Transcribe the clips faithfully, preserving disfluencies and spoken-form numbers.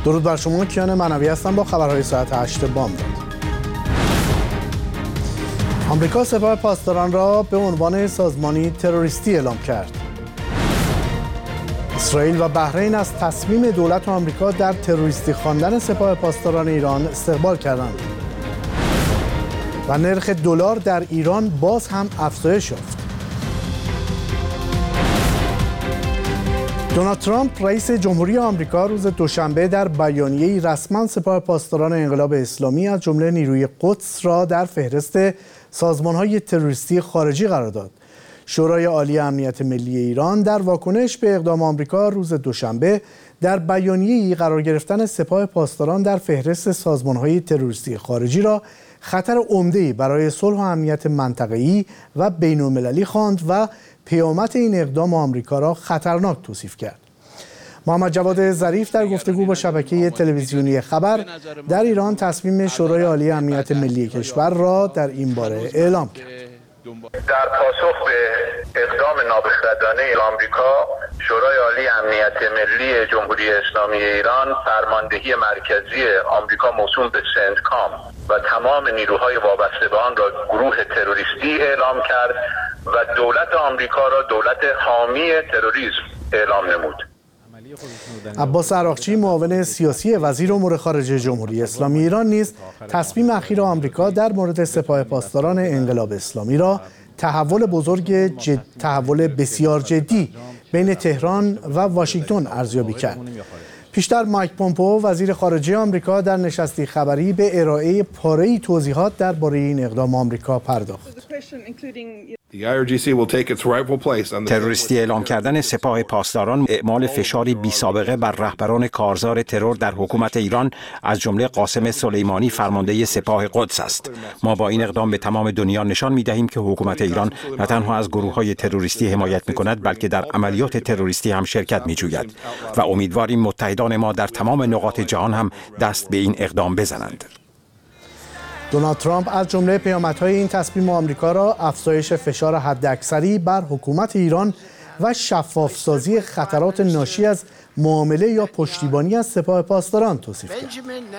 درود بر شما، کیان منوی هستم با خبرهای ساعت هشت بامداد. آمریکا سپاه پاسداران را به عنوان سازمانی تروریستی اعلام کرد. اسرائیل و بحرین از تصمیم دولت آمریکا در تروریستی خواندن سپاه پاسداران ایران استقبال کردند. و نرخ دلار در ایران باز هم افزایش یافت. دونالد ترامپ رئیس جمهوری آمریکا روز دوشنبه در بیانیه‌ای رسما سپاه پاسداران انقلاب اسلامی از جمله نیروی قدس را در فهرست سازمان‌های تروریستی خارجی قرار داد. شورای عالی امنیت ملی ایران در واکنش به اقدام آمریکا روز دوشنبه در بیانیه‌ای قرار گرفتن سپاه پاسداران در فهرست سازمان‌های تروریستی خارجی را خطر عمده‌ای برای صلح و امنیت منطقه‌ای و بین‌المللی خواند و پیامد این اقدام آمریکا را خطرناک توصیف کرد. محمد جواد ظریف در گفتگو با شبکه تلویزیونی خبر در ایران تصمیم شورای عالی امنیت ملی کشور را در این باره اعلام کرد. در پاسخ به اقدام نابخردانه آمریکا، شورای عالی امنیت ملی جمهوری اسلامی ایران فرماندهی مرکزی آمریکا موسوم به سنتکام و تمام نیروهای وابسته به آن را گروه تروریستی اعلام کرد و دولت آمریکا را دولت حامی تروریسم اعلام نمود. عباس عراقچی معاون سیاسی وزیر امور خارجه جمهوری اسلامی ایران نیز تصمیم اخیر آمریکا در مورد سپاه پاسداران انقلاب اسلامی را تحول بزرگ جد... تحول بسیار جدی بین تهران و واشنگتن ارزیابی کرد. پیشتر مایک پومپئو وزیر خارجه آمریکا در نشستی خبری به ارائه پاره‌ای توضیحات درباره این اقدام آمریکا پرداخت. تروریستی اعلام کردن سپاه پاسداران اعمال فشاری بی سابقه بر رهبران کارزار ترور در حکومت ایران از جمله قاسم سلیمانی فرمانده سپاه قدس است. ما با این اقدام به تمام دنیا نشان می‌دهیم که حکومت ایران نه تنها از گروه‌های تروریستی حمایت می‌کند بلکه در عملیات تروریستی هم شرکت می‌جوید و امیدواریم متحدان ما در تمام نقاط جهان هم دست به این اقدام بزنند. دونالد ترامپ از جمله پیامدهای این تصمیم آمریکا را افزایش فشار حداکثری بر حکومت ایران و شفافسازی خطرات ناشی از معامله یا پشتیبانی از سپاه پاسداران توصیف کرد.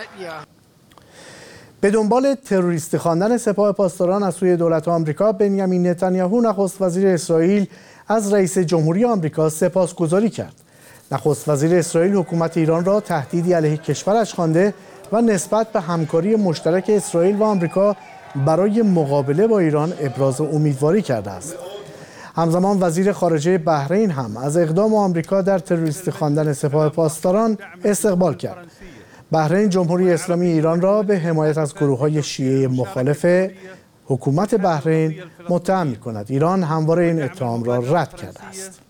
به دنبال تروریستی خواندن سپاه پاسداران از سوی دولت آمریکا، بنیامین نتانیاهو نخست وزیر اسرائیل از رئیس جمهوری آمریکا سپاسگزاری کرد. نخست وزیر اسرائیل حکومت ایران را تهدیدی علیه کشورش خوانده و نسبت به همکاری مشترک اسرائیل و آمریکا برای مقابله با ایران ابراز امیدواری کرده است. همزمان وزیر خارجه بحرین هم از اقدام آمریکا در تروریستی خواندن سپاه پاسداران استقبال کرد. بحرین جمهوری اسلامی ایران را به حمایت از گروه‌های شیعه مخالف حکومت بحرین متهم می‌کند. ایران همواره این اتهام را رد کرده است.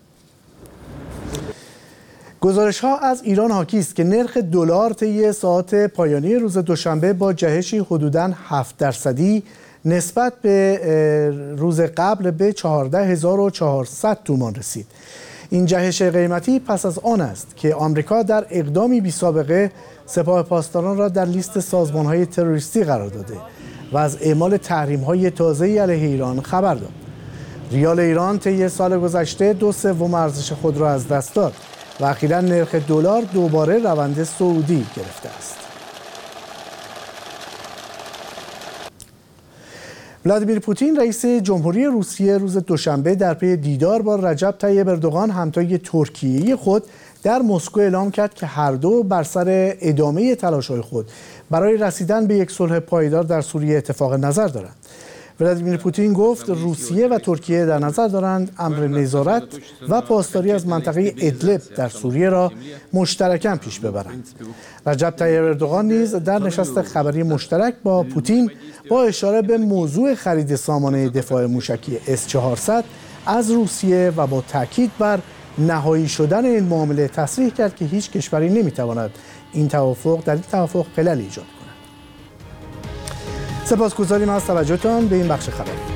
گزارش‌ها از ایران حاکی است که نرخ دلار طی ساعات پایانی روز دوشنبه با جهشی حدوداً هفت درصدی نسبت به روز قبل به چهارده هزار و چهارصد تومان رسید. این جهش قیمتی پس از آن است که آمریکا در اقدامی بی‌سابقه سپاه پاسداران را در لیست سازمان‌های تروریستی قرار داده و از اعمال تحریم‌های تازه‌ای علیه ایران خبر داد. ریال ایران طی سال گذشته دو سوم ارزش خود را از دست داد و اخیراً نرخ دلار دوباره روند صعودی گرفته است. ولادیمیر پوتین رئیس جمهوری روسیه روز دوشنبه در پی دیدار با رجب طیب اردوغان همتای ترکیه‌ای خود در مسکو اعلام کرد که هر دو بر سر ادامه تلاش‌های خود برای رسیدن به یک صلح پایدار در سوریه اتفاق نظر دارند. ولادیمیر پوتین گفت روسیه و ترکیه در نظر دارند امر نظارت و پاسداری از منطقه ادلب در سوریه را مشترکاً پیش ببرند. رجب طیب اردوغان نیز در نشست خبری مشترک با پوتین با اشاره به موضوع خرید سامانه دفاع موشکی اس چهارصد از روسیه و با تاکید بر نهایی شدن این معامله تصریح کرد که هیچ کشوری نمیتواند این توافق در این توافق خلل ایجاد کند. سپاسگزاریم از توجهتان به این بخش خبری.